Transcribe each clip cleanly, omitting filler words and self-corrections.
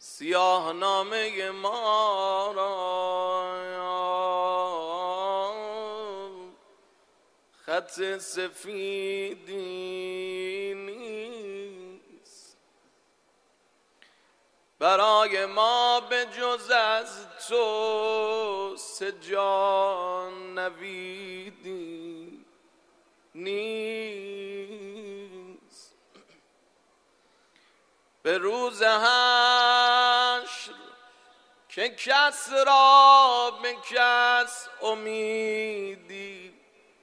سیاه نامه ما را خط سفیدی نیست، برای ما به جز از تو سه جان نویدی نیست. به روز حشر که کس را به کس امیدی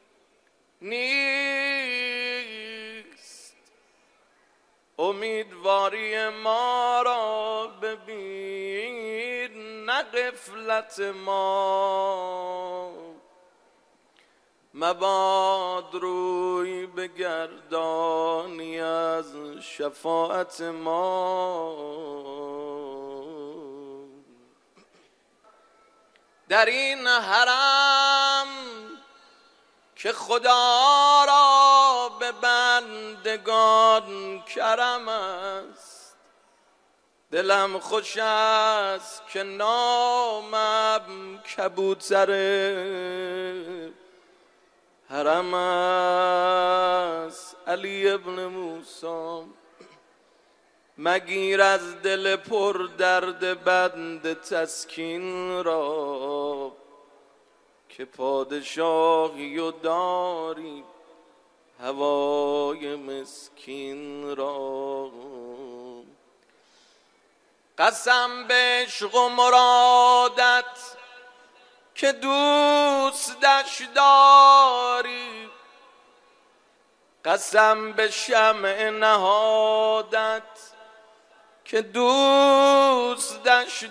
نیست، امیدواری ما را ببین نه غفلت ما، مباد روی بگردانی از شفاعت ما. در این حرم که خدا را به بندگان کرم است، دلم خوش است که نامم کبوتر حرم است. علی ابن موسی مگیر از دل پر درد بند تسکین را، که پادشاهی و داری هوای مسکین را. قسم به عشق و مرادت که دوستش داری، قسم به شمع نهادت که دوستش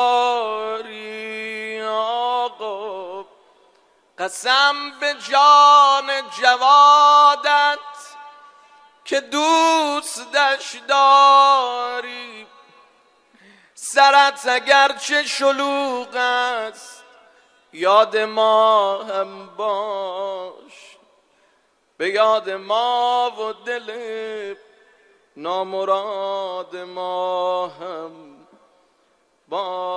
داری. آقا قسم به جان جوادت که دوستش داری. سرت اگرچه شلوغ است یاد ما هم باش، به یاد ما و دل نامراد ما هم باش.